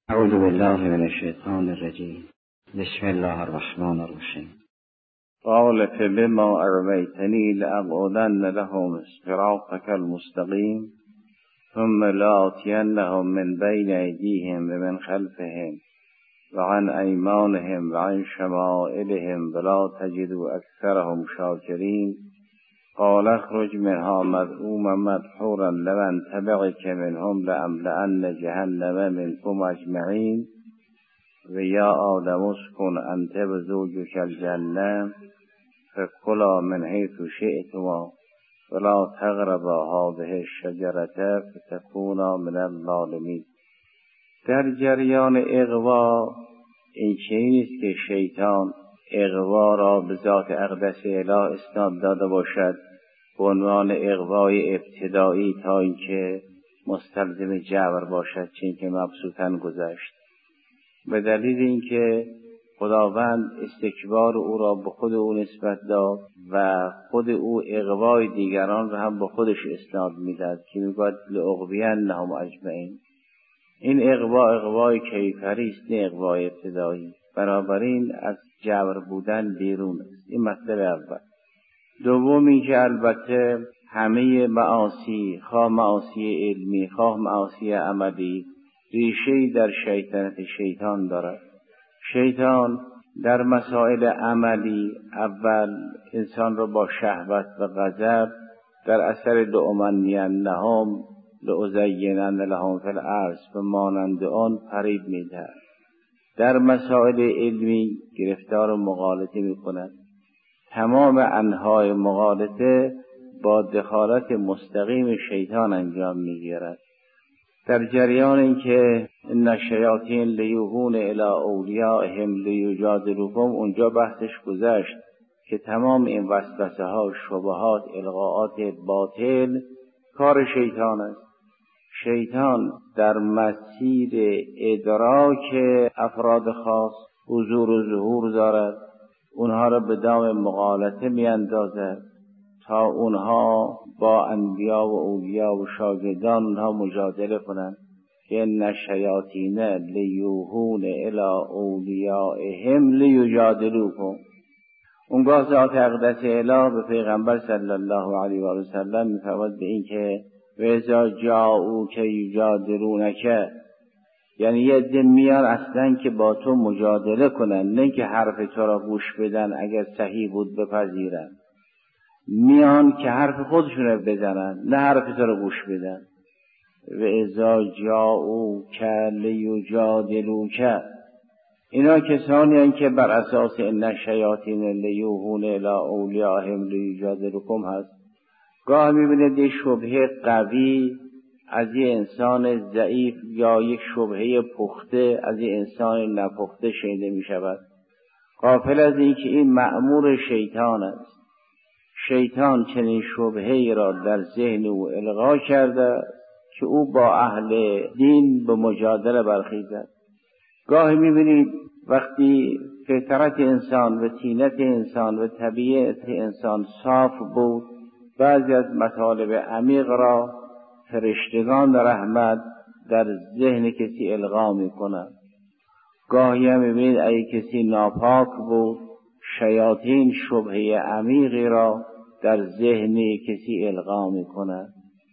اعوذ بالله من الشیطان الرجیم. بسم الله الرحمن الرحیم. قال فبما اغویتنی لأقعدن لهم صراطك المستقیم ثم لآتینهم من بین ایدیهم و من خلفهم و عن ایمانهم و عن شمائلهم ولا تجد اکثرهم شاکرین. قال اخرج منها مذءوما مدحورا لمن تبعك منهم لأملأن جهنم منكم اجمعین و یا آدم اسکن انت و زوجک الجنة فکلا من حیث شئتما ولا تقربا هذه الشجرة فتكونا من الظالمین. در جریان اغوا این چیزی که شیطان اغوا را به ذات اقدس اله اسناد داده باشد به عنوان اغوای ابتدایی تا اینکه مستلزم جبر باشد، چون که مبسوطاً گذشت. به دلیل اینکه خداوند استکبار او را به خود او نسبت داد و خود او اغوای دیگران را هم به خودش اسناد میداد که میگوید لأغوینهم اجمعین. این اغوای کیفری است، نه اغوای ابتدایی. بنابراین از جبر بودن بیرون است. این مطلب اول. دومی که البته همه معاصی، خواه معاصی علمی خواه معاصی عملی، ریشه‌ای در شیطنت شیطان دارد. شیطان در مسائل عملی اول انسان را با شهوت و غضب در اثر لأمنینهم لأزینن لهم فی الارض و مانند آن فریب می‌دهد. در مسائل علمی گرفتار مغالطه می‌کند. تمام انواع مغالطه با دخالت مستقیم شیطان انجام می‌گیرد. در جریان اینکه ان الشیاطین لیوحون الی اولیائهم لیجادلوکم، اونجا بحثش گذشت که تمام این وسوسه ها، شبهات، القاءات باطل کار شیطان است. شیطان در مسیر ادراک افراد خاص حضور و ظهور دارد، اونها را به دام مغالطه میاندازد تا اونها با انبیا و اولیا و شاگردان اونها مجادله کنند که ان الشیاطین لیوحون الی اولیائهم لیجادلوکم. اونگاه ذات اقدس اله به پیغمبر صلی الله علیه و سلم میفرماید به این که و اذا جاءوک یجادلونک، یعنی یه عده میان اصلا که با تو مجادله کنن، نه که حرف تو را گوش بدن اگر صحیح بود بپذیرن، میان که حرف خودشون را بزنن نه حرف تو را گوش بدن. و اذا جاءوک لیجادلوک، اینا کسانی هستند که بر اساس ان الشیاطین لیوحون الی اولیائهم لیجادلوکم هست. گاه میبینید یک شبهه قوی از یک انسان ضعیف یا یک شبهه پخته از یک انسان نپخته شنیده میشود، غافل از این که این مأمور شیطان است. شیطان چنین شبهه‌ای را در ذهن او القا کرده که او با اهل دین به مجادله برخیزد. گاهی میبینید وقتی فطرت انسان و طینت انسان و طبیعت انسان صاف بود، بعضی از مطالب عمیق را فرشتگان رحمت در ذهن کسی القا میکنند. گاهی هم میبینید اگه کسی ناپاک بود، شیاطین شبهه عمیقی را در ذهن کسی القا میکنند.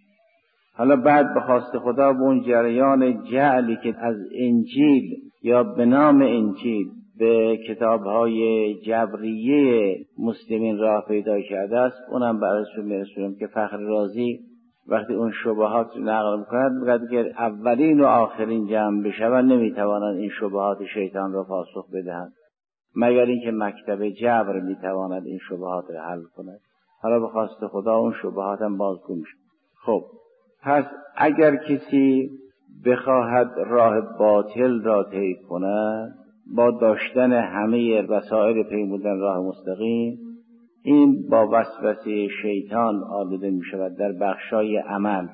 حالا بعد به خواست خدا به اون جریان جعلی که از انجیل یا به نام انجیل به کتاب‌های جبریه مسلمین راه پیدا کرده است، اونم براتون میرسونم که فخر رازی وقتی اون شبهات رو نقل می‌کند میگه که اولین و آخرین جمع بشوند نمیتوانند این شبهات شیطان را پاسخ بدهند مگر اینکه مکتب جبر میتواند این شبهات را حل کند. حالا به خواست خدا اون شبهات هم بازگو میشه. خب پس اگر کسی بخواهد راه باطل را طی کند با داشتن همه وسایل پیمودن راه مستقیم، این با وسوسه شیطان آلوده می شود در بخشای عمل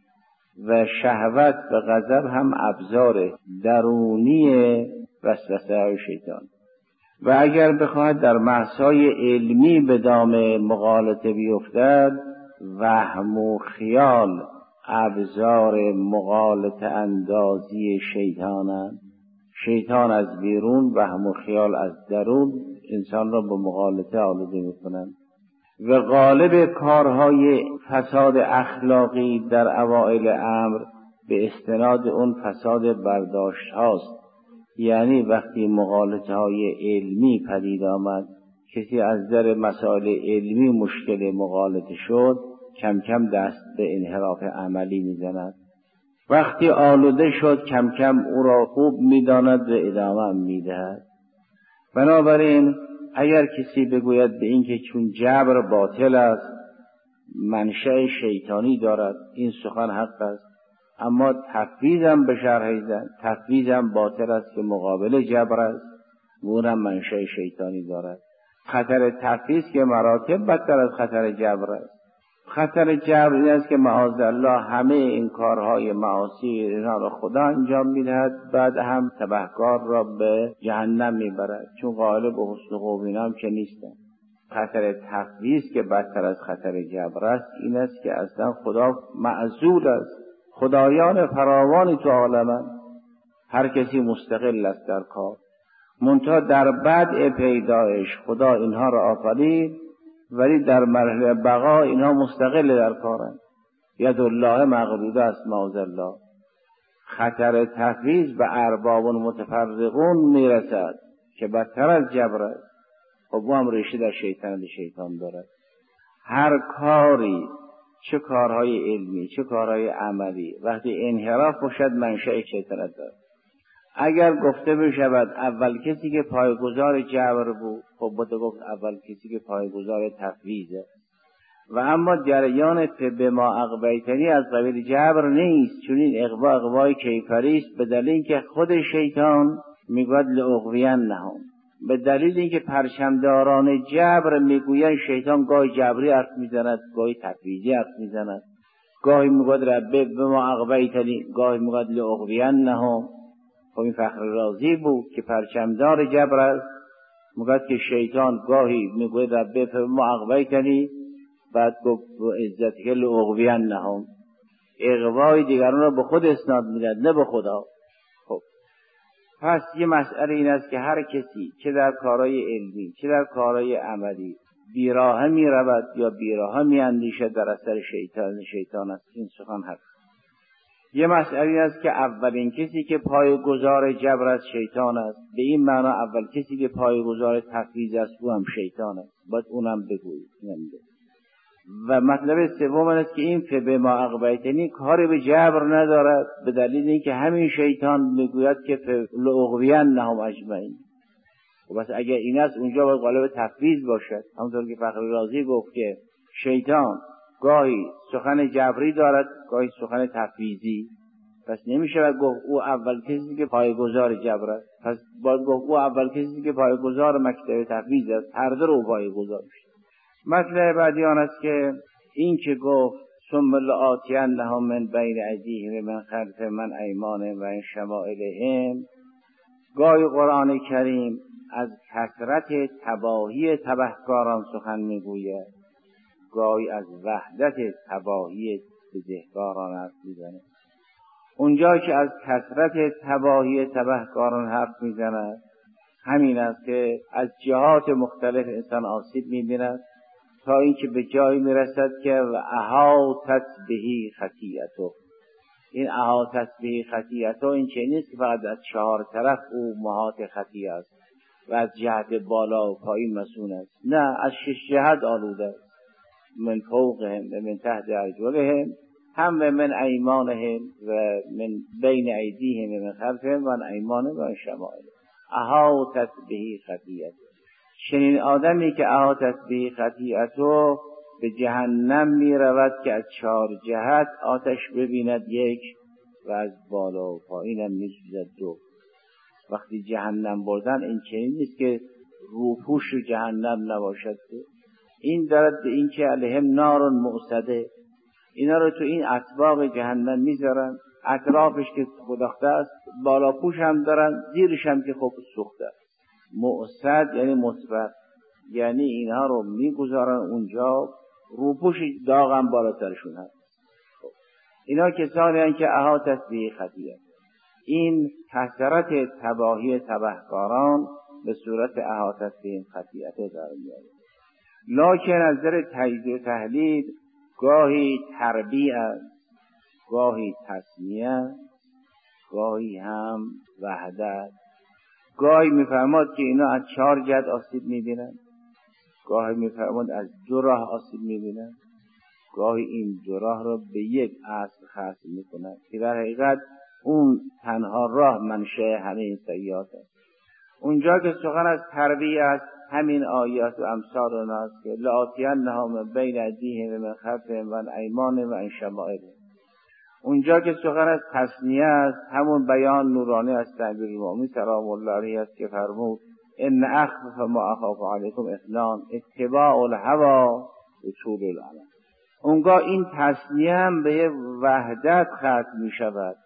و شهوت و غضب هم ابزار درونی وسوسه های شیطان. و اگر بخواهد در بحث‌های علمی به دام مغالطه بیفتد، وهم و خیال ابزار مغالطه اندازی شیطانند شیطان از بیرون، وهم و خیال از درون انسان را به مغالطه آلوده میکنند و غالب کارهای فساد اخلاقی در اوائل امر به استناد اون فساد برداشت هاست. یعنی وقتی مغالطه های علمی پدید آمد، کسی از در مسائل علمی مشکل مغالطه شد، کم کم دست به انحراف عملی میزند. وقتی آلوده شد کم کم او را خوب میداند و ادامه میدهد. بنابراین اگر کسی بگوید به این که چون جبر باطل است، منشأ شیطانی دارد، این سخن حق است، اما تفویضم به شرح زن، تفویضم باطل است که مقابل جبر است، اونم منشأ شیطانی دارد. خطر تفویض که مراتب بدتر از خطر جبر است. خطر جبر این است که معاذالله همه این کارهای معاصی اینها را خدا انجام میدهد، بعد هم تبهکار را به جهنم میبرد، چون قائل به حسن خوب اینا هم که نیستن. خطر تفویض که بدتر از خطر جبر است این است که اصلا خدا معزول است. خدایان فراوانی تو عالمند، هر کسی مستقل است در کار، منتها در بدء پیدایش خدا اینها را آفرید، ولی در مرحله بقا اینها مستقل در کارند. ید الله مغلوله است معاذالله. خطر تفویض به ارباب متفرقون میرسد که بدتر از جبر است. خب او هم ریشه در شیطان دارد. هر کاری، چه کارهای علمی چه کارهای عملی، وقتی انحراف باشد منشأ شیطنت دارد. اگر گفته بشود اول کسی که پایه‌گذار جبر بود، خب باید گفت اول کسی که پایه‌گذار تفویضه. و اما جریان به ما اغویتنی از قبیل جبر نیست، چون این اغوای کیفری است، به دلیل اینکه خود شیطان میگوید لاغوینهم، به دلیل اینکه پرچمداران جبر میگویند شیطان گاهی جبری حرف میزند، گاهی تفویضی حرف میزند، گاهی میگوید رب به ما اغویتنی، گاهی میگوید لاغوینهم. خب این فخر رازی بود که پرچمدار جبر است، میگوید که شیطان گاهی میگوید رب به ما اغویتنی، بعد گفت عزتک لاغوینهم، اغوای دیگران را به خود اسناد میدهد نه به خدا. خب پس یه مسئله این است که هر کسی چه در کارهای علمی چه در کارهای عملی بیراهه می رود یا بیراهه می اندیشد، در اثر شیطان است. این سخن هست. یه مسئله این است که اولین کسی که پایه‌گذار جبر است شیطان است. به این معنا اول کسی که پایه‌گذار تفویض است او هم شیطان است. باید اونم بگویید. و مطلب سوم است که این به ما اغویتنی کاری به جبر ندارد، به دلیل اینکه همین شیطان میگوید که لاغوینهم اجمعین. و بس اگر این است اونجا باید قالب تفویض باشد، همونطور که فخر رازی گفت که شیطان گاهی سخن جبری دارد گاهی سخن تفویضی. پس نمیشه گفت او اول کسی که پایه‌گذار جبر است، پس باید گفت او اول کسی که پایه‌گذار مکتب تفویض است، هر دو رو پایه‌گذار میشه. مطلب بعدی آن است که این که گفت ثم لآتینهم من بین ایدیهم من خلفهم من ایمانهم و عن شمائلهم، گاهی قرآن کریم از کثرت تباهی تبهکاران سخن میگوید، گاهی از وحدت تباهی بدهکاران حرف میزند. اونجا که از کثرت تباهی تبهکاران حرف میزند همین است که از جهات مختلف انسان آسیب میبیند، تا اینکه به جایی میرسد که و احاطت بهی خطیئته. این احاطت بهی خطیئته این چه نیست که فقط از چهار طرف او محاط خطیئه است و از جهت بالا و پایین مسئول است، نه، از شش جهت آلوده است. من فوقهم و من تحت ارجلهم هم و من ایمانهم و من بین ایدیهم و من خلفهم و عن ایمانهم و عن شمائلهم. احاطت بهی خطیئته. چنین آدمی که احاطت بهی خطیئته به جهنم می رود که از چهار جهت آتش ببیند یک، و از بالا و پایین هم می سوزد دو. وقتی جهنم بردن این چنین نیست که روپوش جهنم نباشد، این دارد به این که علیهم نار موصده، اینا رو تو این اطباق جهنم میذارن، اطرافش که گداخته است، بالا پوش هم دارن، زیرش هم که خب سوخته است. موصد یعنی مطبق، یعنی اینها رو میگذارن اونجا، روپوش داغ هم بالاترشون هست. اینا کسانی هستند که احاطت بهی خطیئته. این کثرت تباهی تبهکاران به صورت احاطت به این خطیئت در میاره. لکن از نظر تجزیه و تحلیل گاهی تربیع است، گاهی تسمیه، گاهی هم وحدت. گاهی میفرماد که اینا از 4 جهت آسیب میبینن، گاهی میفرماد از 2 راه آسیب میبینن، گاهی این 2 راه را به یک اصل ختم میکنن که در حقیقت اون تنها راه منشأ همه این سیئات است. اونجا که سخن از تربیه است، همین آیات و امثال اوناست که لآتینهم من بین ایدیهم و من خلفهم و عن ایمانهم و عن شمائلهم. اونجا که سخن از تسمیه است، همون بیان نورانی از امیرالمومنین سلام الله علیه است که فرمود ان اخف ما اخاف علیکم اثنان اتباع الهوی و طول الامل. اونگاه این تسمیه هم به وحدت ختم می شود.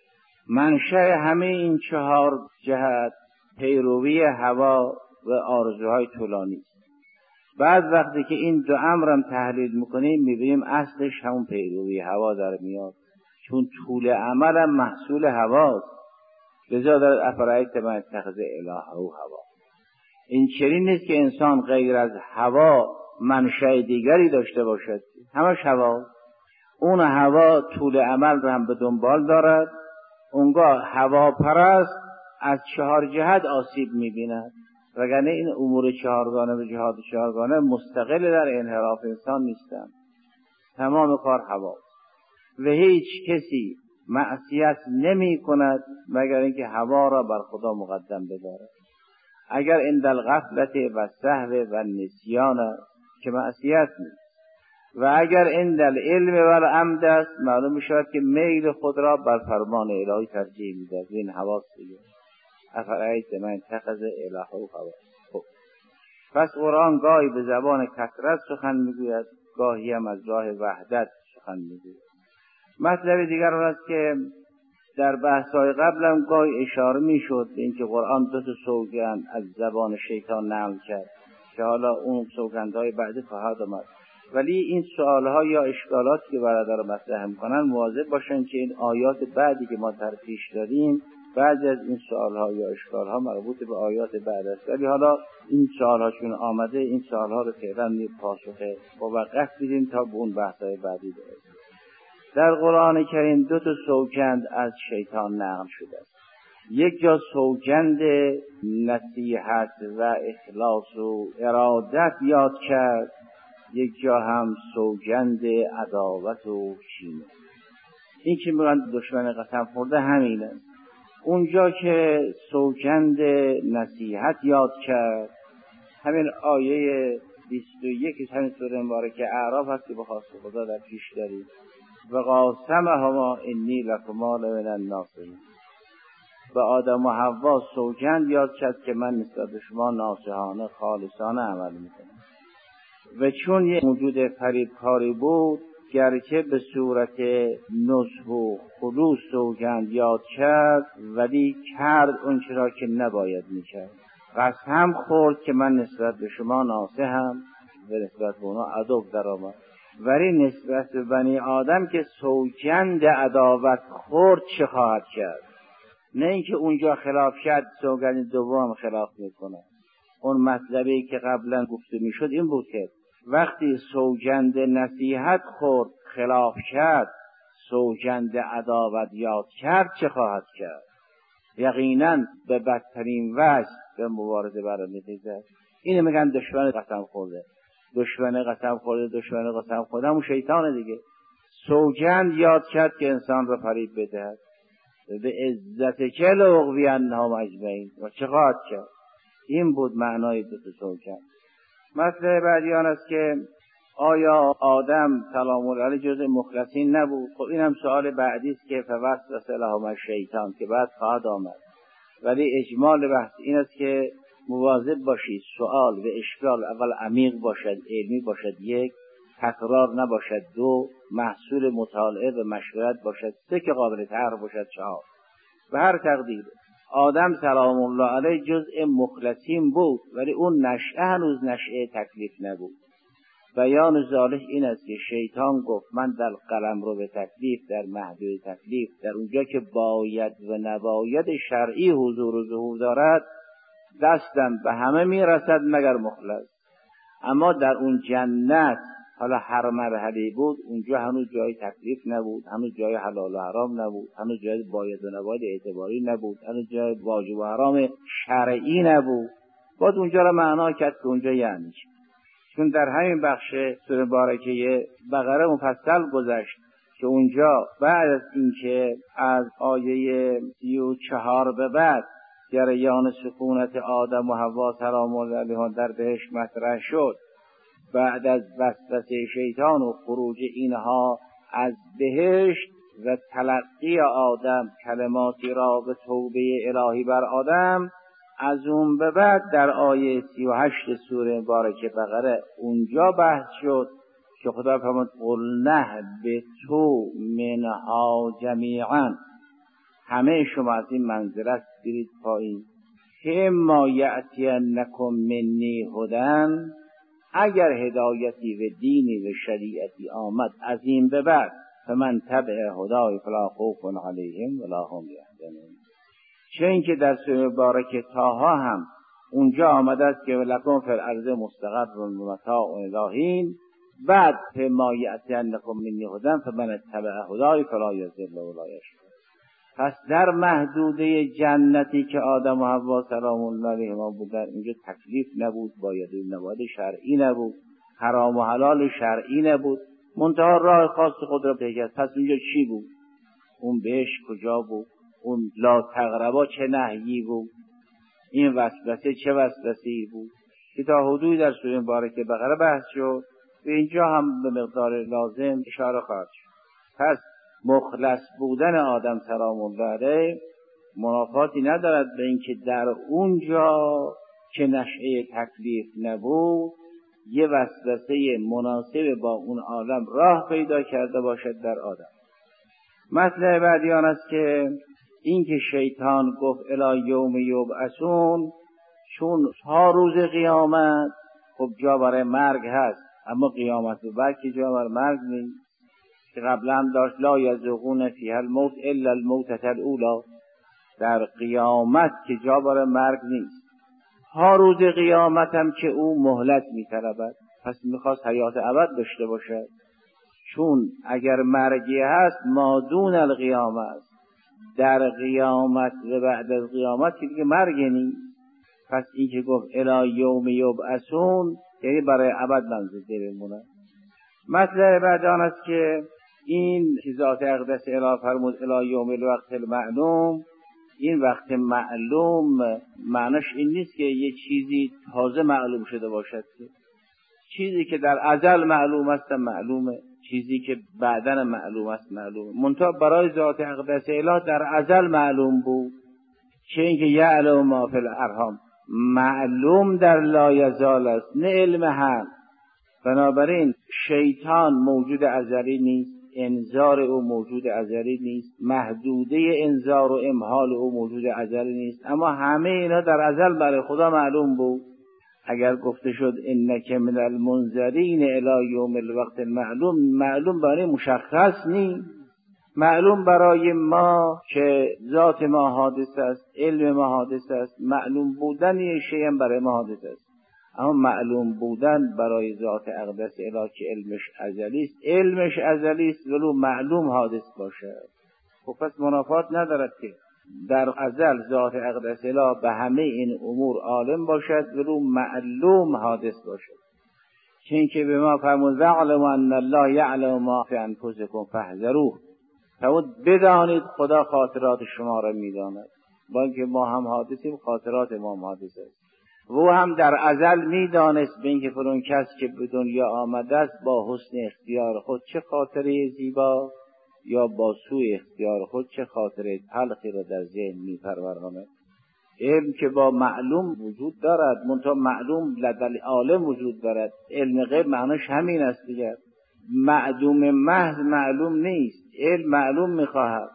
منشأ همه این 4 جهت پیروی هوا و آرزوهای طولانی است. بعد وقتی که این 2 امرم تحلیل میکنیم میبینیم اصلش همون پیروی هوا در میاد، چون طول عمل هم محصول هواست. لذا در افرایت من اتخذ الهه هوا. این چنین نیست که انسان غیر از هوا منشأ دیگری داشته باشد، همش هوا. اون هوا طول عمل رو هم به دنبال دارد. اونگاه هوا پرست از 4 جهت آسیب می‌بیند، وگرنه این امور 4گانه و جهات 4گانه مستقل در انحراف انسان نیستند. تمام کار هواست و هیچ کسی معصیت نمی کند مگر اینکه هوا را بر خدا مقدم بدارد. اگر عند الغفلت و سهو و نسیان که معصیت نیست، و اگر عند العلم و العمد است، معلوم می شود که میل خود را بر فرمان الهی ترجیح می دهد. این حواس دیگه. افرایت من اتخذ الهه هوا. خب پس قرآن گاهی به زبان کثرت سخن میگوید، گاهی هم از راه وحدت سخن میگوید. مطلب دیگر است که در بحث‌های قبل هم گاهی اشاره میشد به اینکه قرآن 2 سوگند از زبان شیطان نقل کرد که حالا اون سوگندهای بعدی خواهد آمد. ولی این سوالها یا اشکالاتی که برادر مطرح میکنن مواظب باشن که این آیات بعدی که ما در پیش داریم، بعضی از این سوالها یا اشکالها مربوط به آیات بعد است. ولی حالا این سوالها چون آمده، این سوالها رو فعلا پاسخ موقت بدیم تا به اون بحث‌های بعدی برسیم. در قرآن کریم 2 سوگند از شیطان نقل شده است. یک جا سوگند نصیحت و اخلاص و ارادت یاد کرد، یک جا هم سوگند عداوت و کینه. این که میگن دشمن قسم خورده همین است. اونجا که سوگند نصیحت یاد کرد، همین آیه 21 همین سوره مبارکه اعراف هست که به خواست خدا در پیش داریم و قاسمهما انی لکما لمن الناصحین. به آدم و حوا سوگند یاد کرد که من نسبت به شما ناصحانه خالصانه عمل میکنم. و چون یک موجود فریبکاری بود، گرچه به صورت نصح و خلوص سوگند یاد کرد، ولی کرد اون چرا که نباید میکرد. قسم خورد که من نسبت به شما ناصحم و نسبت به اونا عدو در آمد. ولی نسبت به بنی آدم که سوگند عداوت خورد چه خواهد کرد؟ نه اینکه اونجا خلاف شد سوگند دوم خلاف میکنه. اون مطلبی که قبلا گفته میشد این بود که وقتی سوگند نصیحت خورد خلاف کرد، سوگند عداوت یاد کرد چه خواهد کرد؟ یقینا به بدترین وجه به مبارزه برمی‌خیزد. اینو میگن دشمن قسم خورده. دشمن قسم خورده، دشمن قسم خورده همون شیطانه دیگه. سوگند یاد کرد که انسان را فریب بدهد. به عزت کل اغوینهم اجمعین. و چه خواهد کرد؟ این بود معنای 2 سوگند. مسئله بعدی آن است که آیا آدم سلام الله علیه جزء مخلصین نبود؟ خب این هم سوال بعدی است که فوسوس لهم الشیطان که بعد خواهد آمد. ولی اجمال بحث این است که مواظب باشید سوال و اشکال اول عمیق باشد، علمی باشد، 1 تکرار نباشد، 2 محصول مطالعه و مشورت باشد، 3 که قابل طرح باشد، 4 به هر تقدیر آدم سلام الله علیه جزء مخلصین بود، ولی اون نشأه هنوز نشأه تکلیف نبود. بیان ذالک این است که شیطان گفت من در قلمرو به تکلیف، در محدود تکلیف، در اونجا که باید و نباید شرعی حضور و ظهور دارد دستم به همه میرسد مگر مخلص. اما در اون جنت حالا هر مرحله بود، اونجا هنوز جای تکلیف نبود، هنوز جای حلال و حرام نبود، هنوز جای باید و نباید اعتباری نبود، هنوز جای واجب و حرام شرعی نبود. باز اونجا را معنا کرد که اونجا یعنی چی. چون در همین بخش سوره مبارکه بقره مفصل گذشت که اونجا بعد از اینکه از آیه 34 به بعد جریان سکونت آدم و حوا سلام الله علیها در بهشت مطرح شد، بعد از وسوسه شیطان و خروج اینها از بهشت و تلقی آدم کلماتی را به توبه الهی بر آدم، از اون به بعد در آیه 38 سوره مبارکه بقره اونجا بحث شد که خدا فرمود قلنه به تو منها جمیعا، همه شما از این منزلت برید پایین، که ما یأتینکم منی هدن، اگر هدایتی و دینی و شریعتی آمد از این به بعد فمن تبع هدای فلا خوف علیهم ولا هم یحزنون. چون که در سوره مبارکه طه هم اونجا آمده است که ولکم فی الارض مستقر و متاع الی حین، بعد ما یأتینکم منی هدن فمن تبع هدای فلا یضل ولا یشقی. پس در محدوده جنتی که آدم و حوا سلام الله علیهما بودن، اینجا تکلیف نبود، باید و نباید شرعی نبود، حرام و حلال شرعی نبود، منتها راه خاص خود را پیدا. پس اینجا چی بود؟ اون بهشت کجا بود؟ اون لا تقربا چه نهیی بود؟ این وسوسه چه وسوسه‌ای بود که تا حدودی در سوره مبارکه بقره بحث شد و اینجا هم به مقدار لازم اشاره خواهد شد. پس مخلص بودن آدم سلام الله علیه منافاتی ندارد به اینکه در اونجا که نشأه تکلیف نبود یه وسوسه مناسب با اون عالم راه پیدا کرده باشد در آدم. مطلب بعدی آن است که این که شیطان گفت الی یوم یبعثون، چون تا روز قیامت خب جا برای مرگ هست، اما قیامت و بعد که جا برای مرگ نیست، که قبلا هم داشت لا یذوقون فیها الموت الا الموتة الاولی، در قیامت که جا برای مرگ نیست. ها روز قیامت هم که او مهلت می‌طلبد، پس می‌خواست حیات ابد داشته باشد، چون اگر مرگی هست ما دون القیامه است، در قیامت و بعد از قیامت که دیگه مرگی نیست. پس این که گفت الی یوم یبعثون یعنی برای ابد منزل بمونه. مطلب بعد آن است که این که ذات اقدس اله فرمود الی یوم الوقت المعلوم، این وقت معلوم معناش این نیست که یه چیزی تازه معلوم شده باشد، چیزی که در ازل معلوم است معلومه، چیزی که بعداً معلوم است معلومه. منتها برای ذات اقدس اله در ازل معلوم بود، چه اینکه یعلم ما فی الارحام معلوم در لا یزال است، نه علم هم. بنابراین شیطان موجود ازلی نیست، انذار او موجود ازلی نیست، محدوده انذار و امهال او موجود ازلی نیست، اما همه اینا در ازل برای خدا معلوم بود. اگر گفته شد انک من المنذرین الی یوم الوقت المعلوم، معلوم برای مشخص نیست، معلوم برای ما که ذات ما حادث است، علم ما حادث است، معلوم بودن یه شیء هم برای ما حادث است، اما معلوم بودن برای ذات اقدس اله که علمش ازلی است، علمش ازلی است ولو معلوم حادث باشد. خب پس منافات ندارد که در ازل ذات اقدس اله به همه این امور عالم باشد ولو معلوم حادث باشد. چون که به ما فرمود وَاعْلَمُوا أَنَّ اللَّهَ یعلم ما فی انفسکم فاحذروه، فرمود بدانید خدا خاطرات شما را میداند، با اینکه ما هم حادثیم خاطرات ما هم حادث است. و هم در ازل میدانست به اینکه فرون کس که به دنیا آمده است با حسن اختیار خود چه خاطره زیبا یا با سوء اختیار خود چه خاطره تلخی را در ذهن میپروراند. علم که با معلوم وجود دارد، منتها معلوم لدل عالم وجود دارد، علم غیب معناش همین است دیگر. معدوم محض معلوم نیست، علم معلوم میخواهد،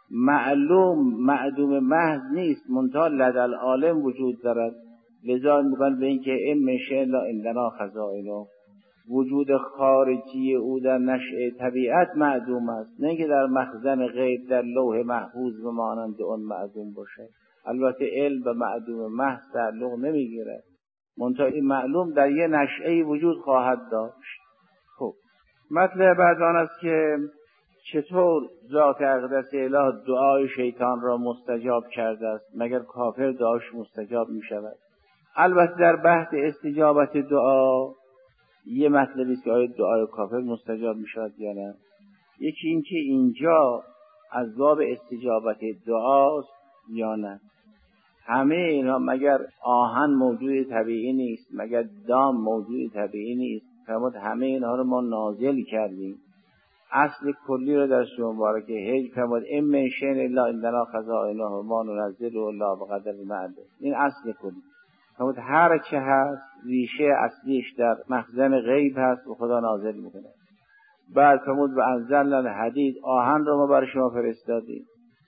معدوم محض نیست، منتها لدل عالم وجود دارد. لذا میگن به این که علم شیء لا عندنا خزائنه، وجود خارجی او در نشأه طبیعت معدوم است، نه که در مخزن غیب در لوح محفوظ به مانند اون معدوم باشه. البته علم به معدوم محض تعلق نمیگیره، منتها این معلوم در یه نشأه وجود خواهد داشت. خب مطلب بعد آن است که چطور ذات اقدس اله دعای شیطان را مستجاب کرده است، مگر کافر دعاش مستجاب می شود؟ البته در بحث استجابت دعا یه مطلبی است که آیا دعای کافر مستجاب می شود یا نه. یکی این که اینجا از باب استجابت دعاست یا نه. همه اینا مگر آهن موجود طبیعی نیست، مگر دام موجود طبیعی نیست؟ فرمود همه اینها رو ما نازل کردیم. اصل کلی رو در سوره مبارکه هج فرمود ان من شیء الا عندنا خزائنه و ما ننزله الا بقدر معلوم. این اصل کلی. فرمود هر چه هست ریشه اصلیش در مخزن غیب هست و خدا نازل میکنه. بعد فرمود و انزلنا الحدید، آهن رو ما برای شما فرستادیم.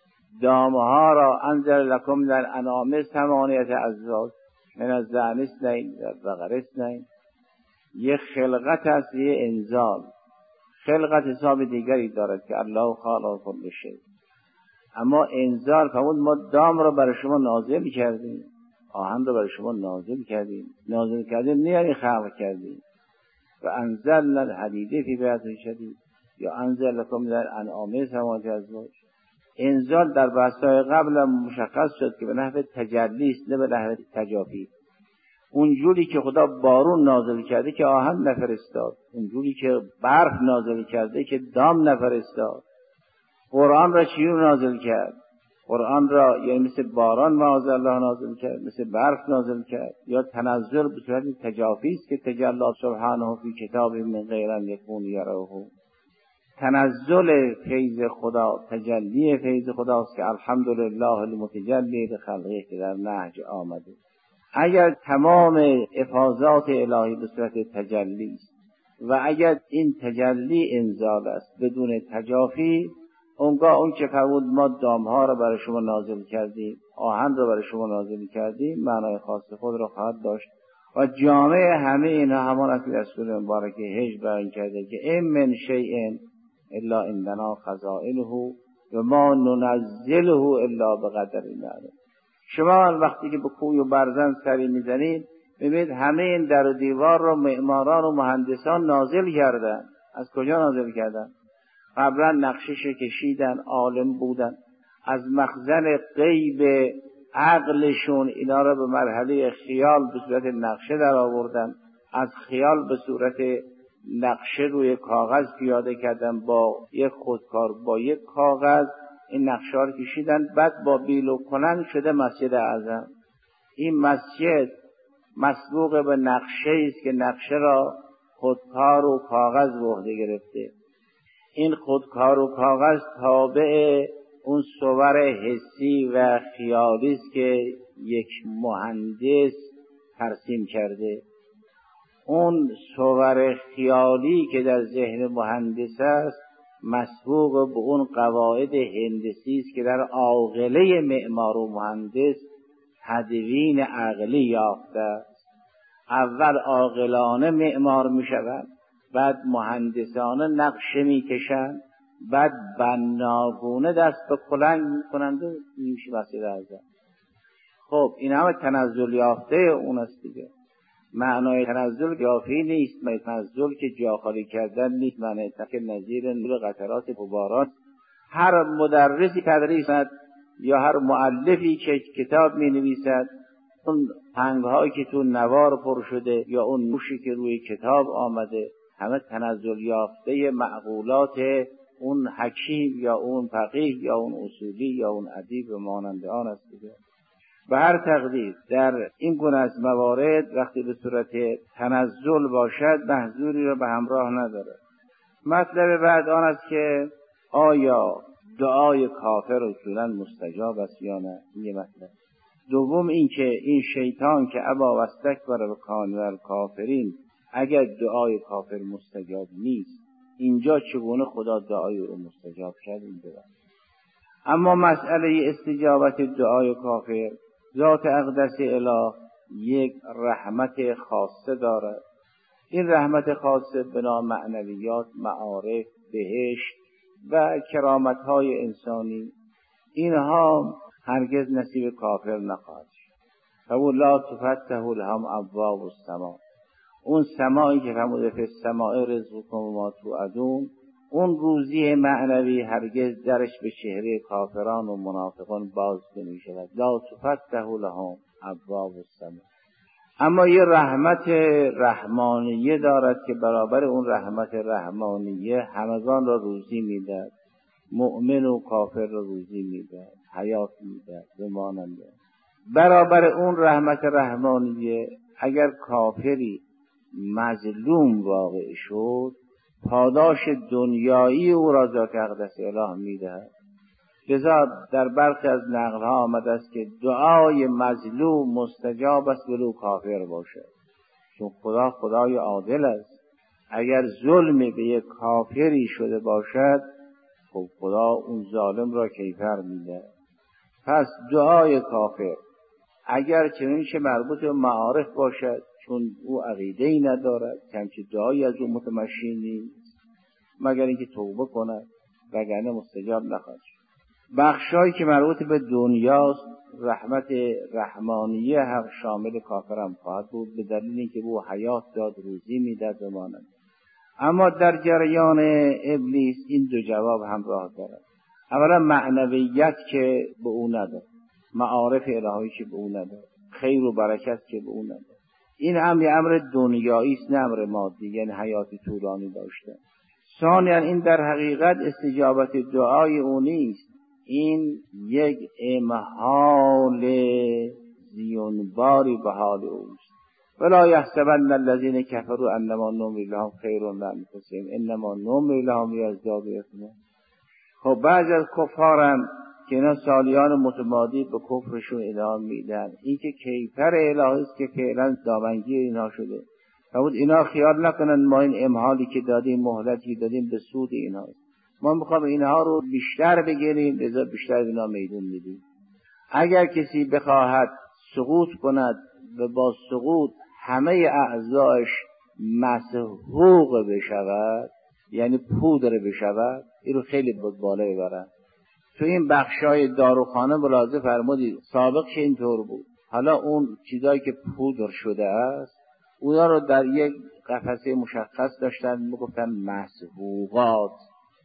دامها را انزل لکم در انعام ثمانیة ازواج من الضأن اثنین و البقر اثنین. یه خلقت است، یه انزال. خلقت حساب دیگری دارد که الله خالق کل شیء، اما انزال فرمود ما دام را برای شما نازل کردیم، آهن را برای شما نازل کردیم نه یعنی خلق کردیم. و انزلنا الحدید فی بأس شدید یا انزل لکم در انعام ثمانیة ازواج. انزال در بحث‌های قبل مشخص شد که به نحو تجلی است نه به نحو تجافی. اونجوری که خدا بارون نازل کرده که آهن نفرستاد، اونجوری که برف نازل کرده که دام نفرستاد. قرآن را چی نازل کرد؟ قرآن را یعنی مثل باران معاذالله نازل کرد، مثل برف نازل کرد، یا تنزل به صورت تجافی است که تجلی سبحانه فی کتاب من غیر ان یکون یروه. تنزل فیض خدا، تجلی فیض خداست که الحمدلله المتجلی لخلقه که در نهج آمده. اگر تمام افاضات الهی به صورت تجلی است و اگر این تجلی انزال است بدون تجافی، اونگاه اون که فرمود ما دامها را برای شما نازل کردیم، آهن را برای شما نازل کردیم، معنای خاص خود را خواهد داشت. و جامعه همه اینها همان است که در سوره مبارکه هج بیان کرده که ان من شیء الا عندنا خزائنه و ما ننزله الا بقدر معلوم. شما وقتی که به کوی و برزن سری میزنید میبینید همه این در و دیوار رو معماران و مهندسان نازل کردن. از کجا نازل کردن؟ قبلا نقشش کشیدن، عالم بودن، از مخزن غیب عقلشون اینا رو به مرحله خیال به صورت نقشه در آوردن، از خیال به صورت نقشه روی کاغذ پیاده کردن، با یک خودکار با یک کاغذ این نقشه ها رو کشیدن، بعد با بیل و کنن شده مسجد اعظم. این مسجد مسبوق به نقشه است که نقشه را خودکار و کاغذ به عهده گرفته. این خودکار و کاغذ تابع اون صور حسی و خیالی است که یک مهندس ترسیم کرده. اون صور خیالی که در ذهن مهندس است مسبوق به اون قواعد هندسی است که در عاقله معمار و مهندس تدوین عقلی یافته است. اول عاقلانه معمار می شود، بعد مهندسانه نقشه می کشند، بعد بناگونه دست به کلنگ می کنند و میشه مسجد اعظم. خب این همه تنزل یافته اون است دیگه. معنای تنزل یافی نیست، معنای تنزل که جا خالی کردن نیست، معنای که نظیر نور قطرات باران. هر مدرسی تدریس کند یا هر مؤلفی که کتاب می نویسد، اون هنگهایی که تو نوار پر شده یا اون نوشی که روی کتاب آمده، همه تنزل یافته معقولات اون حکیم یا اون فقیه یا اون اصولی یا اون ادیب و مانند آن است دیگه. به هر تقدیر در این گونه از موارد وقتی به صورت تنزل باشد محذوری را به همراه نداره. مطلب بعد آن است که آیا دعای کافر اصولا مستجاب است یا نه؟ این مطلب. دوم این که این شیطان که ابا و استکبر و کان من الکافرین، اگر دعای کافر مستجاب نیست، اینجا چگونه خدا دعای او مستجاب کرد؟ این دعا. اما مسئله استجابت دعای کافر، ذات اقدس اله یک رحمت خاصه دارد این رحمت خاصه بنا معنویات، معارف، بهشت و کرامت‌های انسانی، اینها هرگز نصیب کافر نخواهد شد. فقول لا تفتح لهم ابواب السما، اون سمایی که فرموده فی السماء رزقکم و ما توعدون، اون روزی معنوی هرگز درش به چهره کافران و منافقان باز نمی‌شود. لا تفتح لهم ابواب السما. اما یه رحمت رحمانیه دارد که برابر اون رحمت رحمانیه همگان را روزی میدهد، مؤمن و کافر را روزی میدهد، حیات میدهد و ماننده. برابر اون رحمت رحمانیه اگر کافری مظلوم واقع شد، پاداش دنیایی او را ذات اقدس اله میدهد. لذا در برخی از نقل‌ها آمده است که دعای مظلوم مستجاب است ولو کافر باشد، چون خدا خدای عادل است. اگر ظلمی به یک کافری شده باشد، خب خدا اون ظالم را کیفر میده. پس دعای کافر اگر چنانچه مربوط به معارف باشد، چون او عقیده‌ای ندارد، همچین دعایی از او متمشی نیست مگر اینکه توبه کند، وگرنه مستجاب نخواهد شد. بخشایی که مربوط به دنیاست، رحمت رحمانیه حق شامل کافرم خواهد بود، به دلیل اینکه او حیات داد، روزی میداد و مانند. اما در جریان ابلیس این دو جواب همراه دارد. اولا معنویت که به او نداد، معارف الهی که به او نداد، خیر و برکت که به او نداد. این هم یه امر دنیایی است، نه امر مادی، یعنی حیات طولانی داشته. ثانیا این در حقیقت استجابت دعای او نیست، این یک امحال زیانباری به حال اوست. ولا یحسبن الذین کفروا انما نملی لهم خیر لانفسهم انما نملی لهم لیزدادوا اثما. خب بعضی از کفارم که اینا سالیان متمادی به کفرشون ادامه میدن، این که کیفر الهی است که فعلا دامنگیر اینها شده. فرمود اینا خیال نکنن ما این امحالی که دادیم، مهلتی دادیم به سود اینها، ما میخوام اینها رو بیشتر بگیریم، لذا بیشتر اینا میدون میدیم. اگر کسی بخواهد سقوط کند و با سقوط همه اعضایش مسحوق بشود، یعنی پودر بشود، این رو خیلی بالا ببرن. تو این بخشای داروخانه ملاحظه فرمودید سابق که اینطور بود، حالا اون چیزایی که پودر شده است اونا رو در یک قفسه مشخص داشتن، میگفتن مسحوقات.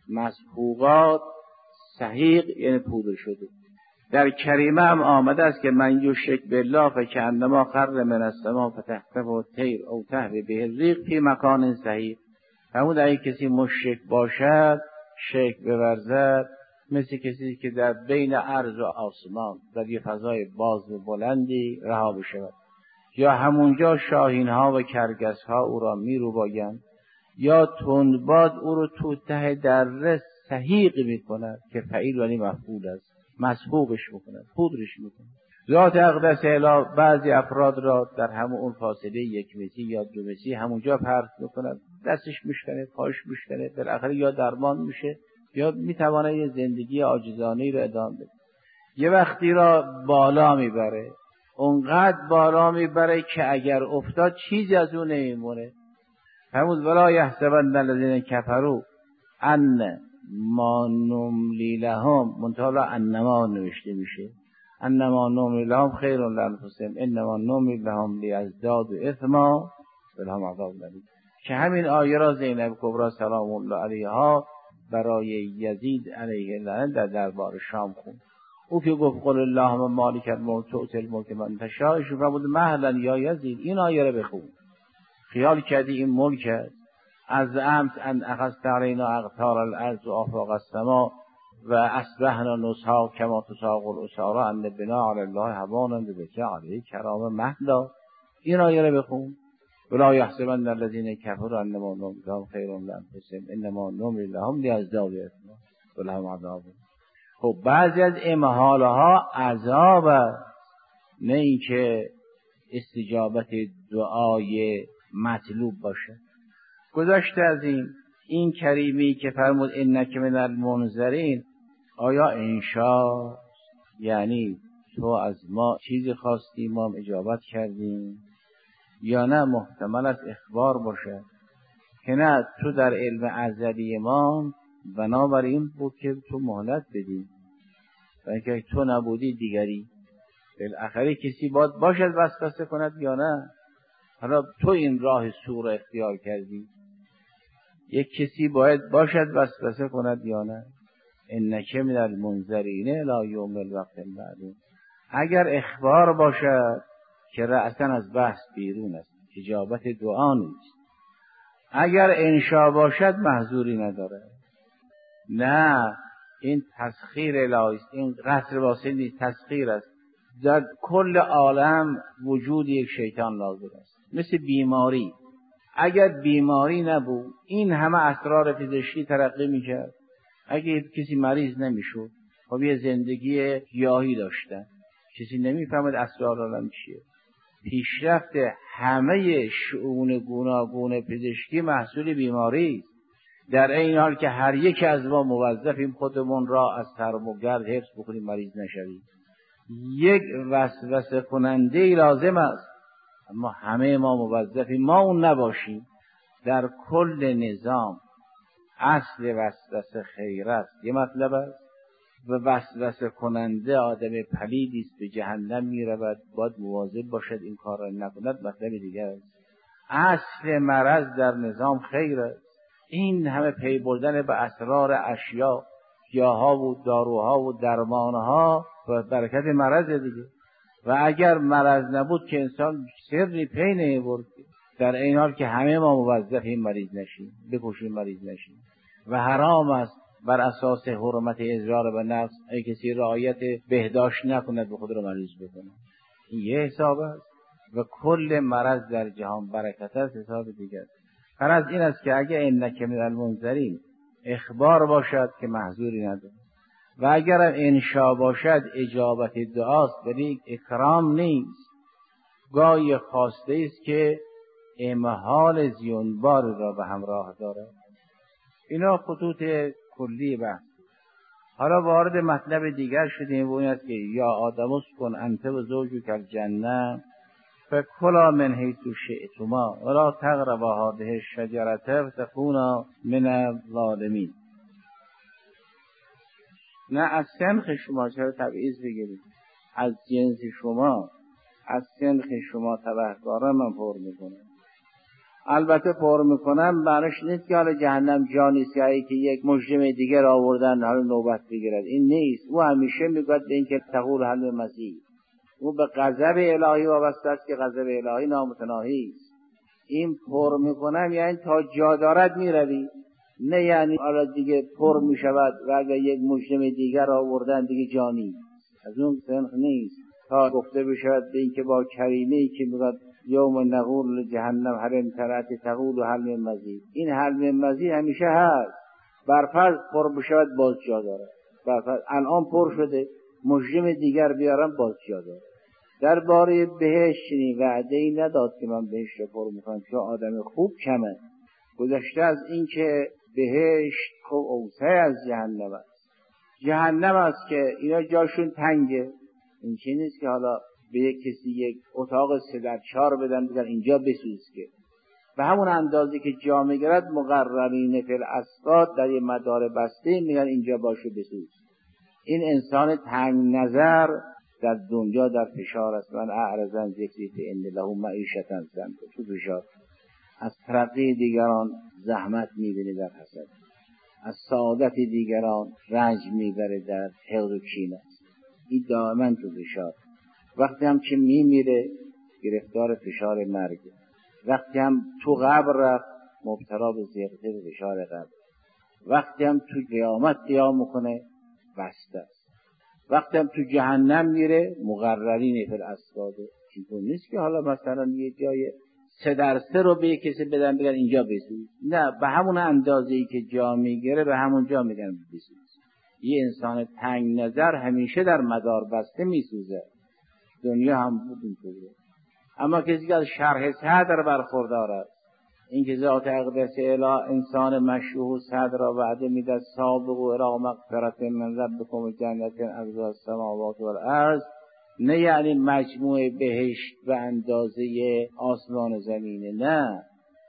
مسحوقات صحیح یعنی پودر شده. در کریمه هم آمده است که من یشرک بالله فکأنما خر من السماء فتخطفه الطیر او تهوی به الريح فی مکان صحیح. همون اگه کسی مشرک باشد، شرک بورزد، مثل کسی که در بین ارض و آسمان در یه فضای باز و بلندی رها بشود، یا همونجا شاهین ها و کرگس ها او را میرو باگند، یا تندباد او رو تو ته دره سحیق میکند که فعیل ولی مفعول است، مسحوقش میکند، پودرش میکند. ذات اقدس اله بعضی افراد را در همون اون فاصله 1 متری یا 2 متری همونجا پرت میکند، دستش میشکنه، پاش میشکنه، بالاخره یا درمان میشه یا میتواند یه زندگی عاجزانه‌ای رو ادامه بده. یه وقتی را بالا میبره، اونقدر بالا میبره که اگر افتاد چیزی از اون نمیمونه. فرمود ولا یحسبن الذین کفروا ان ما نملی لهم، منتها انما نوشته میشه انما نملی لهم خیر لانفسهم انما نملی لهم لیزدادوا اثما ولهم عذاب الیم. که همین آیه را زینب کبری سلام الله علیها برای یزید علیه السلام در دربار شام خوند. او که گفت قل اللهم مالک الملک تؤتی الملک من تشاء، شما بود مهلا یا یزید این آیه را بخون. خیال کردی این ملک است؟ از امس ان اخذت علینا اقطار الارض و آفاق السماء و اصبحنا نسحا کما تساق العصارى ان بنا علی الله هوانا بذکر علیه کرام مهدا. این آیه را بخون. ولا یحسبن الذین کفروا انما نملی لهم خیر لانفسهم انما نملی لهم لیزدادوا اثما ولهم عذاب. خب بعضی از امحالها عذاب است، نه اینکه استجابت دعای مطلوب باشه. گذشته از این کریمی که فرمود انک من المنذرین، آیا انشاء یعنی تو از ما چیزی خواستی ما اجابت کردیم؟ یا نه محتمل است اخبار باشد که نه تو در علم ازلی ما بنابراین بود که تو مهلت بدی و اینکه تو نبودی دیگری. بالاخره کسی باید باشد وسوسه کند یا نه؟ حالا تو این راه سوء را اختیار کردی، یک کسی باید باشد وسوسه کند یا نه؟ انک من المنذرین الی یوم الوقت المعلوم. اگر اخبار باشد که رأسا از بحث بیرون است، اجابت دعا نیست. اگر انشا باشد محذوری نداره. نه، این تسخیر الهی است، این قصر واسه نیست، تسخیر است. در کل عالم وجود یک شیطان لازم است. مثل بیماری، اگر بیماری نبود این همه اسرار پزشکی ترقی میکرد. اگه کسی مریض نمیشد، خب یه زندگی گیاهی داشتن، کسی نمیفهمد اسرار عالم چیه. پیشرفت همه شؤون گوناگون پزشکی محصول بیماری است. در این حال که هر یک از ما موظفیم خودمون را از سرم و گرد حفظ بکنیم مریض نشویم. یک وسوسه کننده لازم است، اما همه ما موظفیم ما اون نباشیم. در کل نظام اصل وسوسه خیر است، یه مطلب است، و وسوسه کننده آدم پلیدی است به جهنم میرود، باید مواظب باشد این کار را نکند، مطلب دیگر است. اصل مرض در نظام خیر است. این همه پی بردن به اسرار اشیا، گیاها و داروها و درمانها و برکت مرض دیگه. و اگر مرض نبود که انسان سری پی نمیبرد. در این حال که همه ما موظفیم مریض نشیم، بکوشیم مریض نشیم. و حرام است بر اساس حرمت اضرار به نفس ای کسی رعایت بهداشت نکند به خود را مریض بکنه. این یه حساب است و کل مرض در جهان برکت است حساب دیگر. غرض این است که اگه انک من المنذرین اخبار باشد که محذوری نداره، و اگر انشا باشد اجابت دعاست، ولی اکرام نیست. گاهی خواسته است که امهال زیانبار را به همراه دارد. اینا خطوط کلی بحث. حالا وارد مطلب دیگر شدیم و این است که یا آدم اسکن انت و زوجک الجنه فکلا من حیث شئتما ولا تقربا هذه الشجرة فتکونا من الظالمین. نه از سنخ شما چرا تبعیض بگیرید؟ از جنس شما، از سنخ شما تبهکاران من پر میکنم. البته پر میکنم معنیش نیست که حالا جهنم جانی سیاهی که یک مجرم دیگر آوردن حالا نوبت بگیرد، این نیست. او همیشه میگوید به این که تقول حل مسیح، او به غضب الهی وابسته است که غضب الهی نامتناهی است. این پر میکنم یعنی تا جا دارد میروی، نه یعنی حالا دیگه پر میشود و اگر یک مجرم دیگر آوردن دیگه جانی. از اون سنخ نیست. تا گفته بشود به این که با کریمه‌ای که میگوید یوم نقول جهنم هل امتلأت تقول هل من مزید، این هل من مزید همیشه هست. برفرض پر بشود باز جا داره، برفرض الان پر شده مجرم دیگر بیارم باز جا داره. درباره بهشت چنین وعده‌ای نداد که من بهشت رو پر میکنم چون آدم خوب کمه. گذشته از این که بهشت خوب اوسع از جهنم است. جهنم است که اینا جاشون تنگه. این چی نیست که حالا به یک کسی یک اتاق 3x4 بدن بگن اینجا بسوز، که به همون اندازه که جا میگرد مقررین فی الاسقاط در یه مدار بسته میگن اینجا باشه بسوز. این انسان تنگ نظر در دنیا در فشار است. من اعرضن ذکری فان له معیشة ضنکا، تو فشار. از ترقی دیگران زحمت میبینه در حسد، از سعادت دیگران رنج میبره در حقد و کینه است. این دائما تو فشار. وقتی هم که میمیره گرفتار فشار مرگ، وقتی هم تو قبر رفت مبتلا به زیغه فشار قبر، وقتی هم تو قیامت قیام میکنه بسته است، وقتی هم تو جهنم میره مقررین فی الاسقاط. اینطور نیست که حالا مثلا یه جای 3x3 رو به یک کسی بدن بگن اینجا بسوز، نه، به همون اندازه‌ای که جا میگیره به همون جا میگن بسوز. یه انسان تنگ نظر همیشه در مدار بسته میسوزه. دنیا هم بود اینطوره. اما کسی که از شرح صدر برخوردار است، این که ذات اقدس اله انسان مشروح صدر را وعده میده سابقوا الی مغفرة من ربکم و جنة عرضها السماوات والارض نه یعنی مجموع بهشت به اندازه آسمان و زمینه، نه،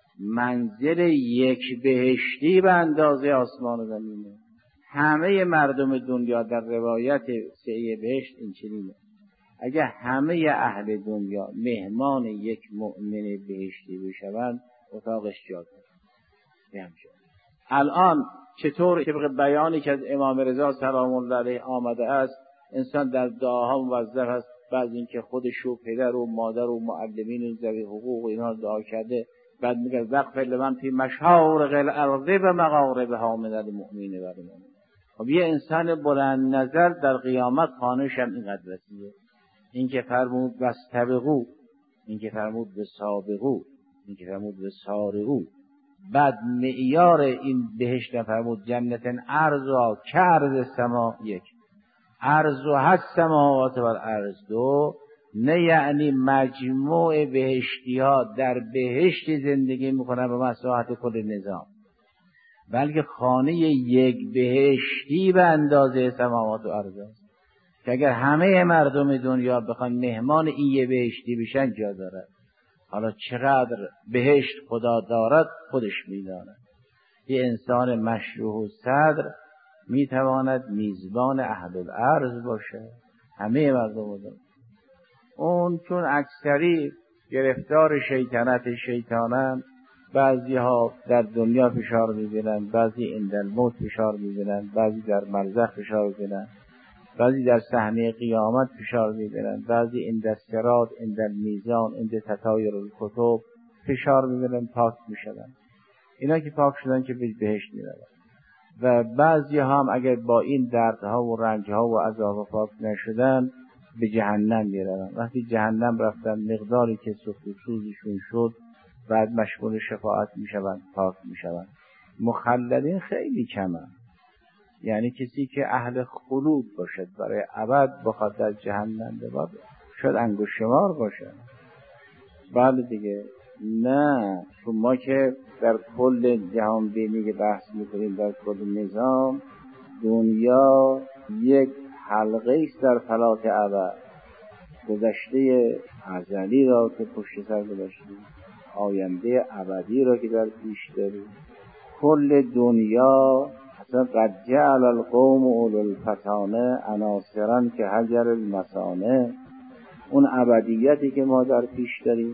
منزل یک بهشتی به اندازه آسمان و زمینه. همه مردم دنیا در روایت سعی بهشت این چنینه، اگر همه اهل دنیا مهمان یک مؤمن بهشتی بشوند اتاقش جا داره. الان چطور طبق بیانی که از امام رضا سلام الله علیه آمده است، انسان در دعاها موظف است، بعد اینکه خودش و پدر و مادر و معلمین و ذوی حقوق و اینها دعا کرده، بعد میگه وقفل لمن فی مشارق الارض و مغاربها من المؤمنین و المؤمنات. خب یه انسان بلند نظر در قیامت خانه‌ش هم اینقدر وسیعه. این که فرمود واستبقوا، این که فرمود بسابقوا، این که فرمود بسارعوا، بعد معیار این بهشت فرمود جنت عرضها کعرض السما، یک، عرضها السماوات و الارض، دو، نه یعنی مجموع بهشتی ها در بهشت زندگی میکنن به مساحت کل نظام، بلکه خانه یک بهشتی به اندازه سماوات و ارض است که اگر همه مردم دنیا بخوان مهمان این یه بهشتی بشن جا دارد. حالا چقدر بهشت خدا دارد خودش میداند. یه انسان مشروح صدر میتواند میزبان اهل الارض باشه، همه مردم دنیا. اون چون اکثری گرفتار شیطانن، بعضی ها در دنیا فشار میبینن، بعضی عند الموت فشار میبینن، بعضی در برزخ فشار میبینن، بعضی در صحنه قیامت فشار میبینن، بعضی عند الصراط، عند المیزان، عند تطایر الکتب فشار میبینن، پاک میشن. اینا که پاک شدن که به بهشت میرن. و بعضی هم اگر با این دردها و رنجها و عذاب پاک نشدن به جهنم میرن. وقتی جهنم رفتن مقداری که سوخت و سوزشون شد بعد مشمول شفاعت میشوند، پاک میشوند. مخلدین خیلی کمن، یعنی کسی که اهل خلود باشد برای ابد بخواد در جهنم بباد شاید انگشت شمار باشه. بله دیگه، نه، چون ما که در کل جهان بینی که بحث میکنیم، در کل نظام دنیا یک حلقه است در فلات ابد. گذشته ازلی را که پشت سر گذاشتیم، آینده ابدی را که در پیش داریم، کل دنیا اصلا قد جعل القوم اولو الفتانه عناصرا که حجر المسانه. اون ابدیتی که ما در پیش داریم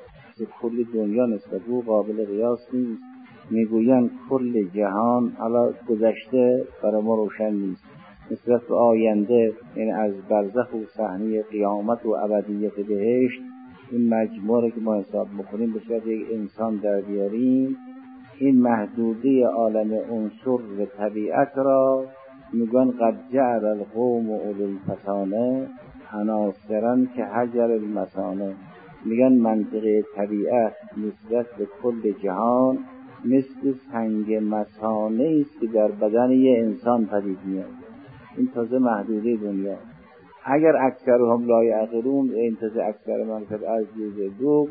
کل دنیا نسبت به قابل قیاس نیست. میگوین کل جهان حالا گذشته برای ما روشن نیست، نسبت به آینده، یعنی از برزخ و صحنه قیامت و ابدیت بهشت، این مجموعه که ما حساب میکنیم به صورت یک انسان در بیاریم، این محدوده عالم عنصر و طبیعت را میگن قد جعل القوم اولو الفتانه عناصرا که حجر المسانه. میگن منطقه طبیعت نسبت به کل جهان مثل سنگ مسانه است که در بدن یه انسان پدید میاد. این تازه محدوده دنیا. اگر اکثرهم لا یعقلون، این تازه اکثر منطقه از دو،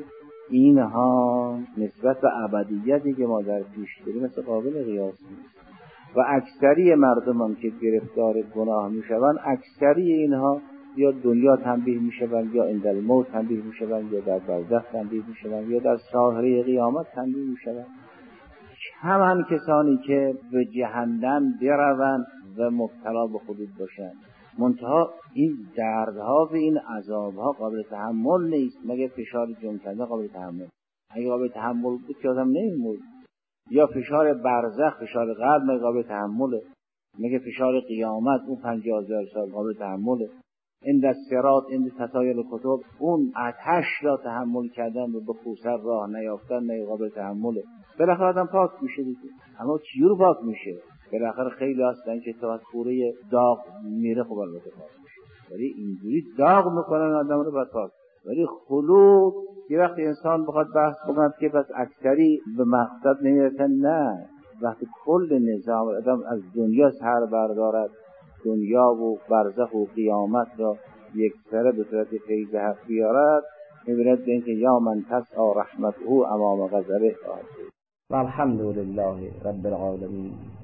اینها نسبت به ابدیتی که ما در پیش داریم مثل قابل قیاس نیست. و اکثری مردم هم که گرفتار گناه میشوند، اکثری اینها یا دنیا تنبیه میشوند، یا عند الموت تنبیه میشوند، یا در برزخ تنبیه میشوند، یا در ساحره قیامت تنبیه میشوند. همان کسانی که به جهنم بروند و مبتلا به خلود باشند. منتها این دردها و این عذابها قابل تحمل نیست، مگه فشار جنکنده قابل تحمل. اگه قابل تحمل بود که آدم نمیمود. یا فشار برزخ، فشار قلب مگه قابل تحمله، مگه فشار قیامت اون 50,000 سال قابل تحمله. این الصراط، این تطایر کتب، اون آتش را تحمل کردن و به کوثر راه نیافتن مگه قابل تحمله. بالاخره آدم پاک میشه دیگه. اما چجور پاک میشه؟ بالاخره خیلی هستن که تا کوره داغ میره خب البته پاک میشه، ولی اینجوری داغ میکنن آدم رو بعد پاک. ولی خلود یه وقتی انسان بخواد بحث بکنه که بس اکثری به مقصد نمیرسن، نه، وقتی کل نظام آدم از دنیا سر بردارد، دنیا و برزخ و قیامت را یک سره به صورت فیض حق بیارد، میبیند به اینکه یا من تسعی رحمته امام غضبه. والحمد لله رب العالمین.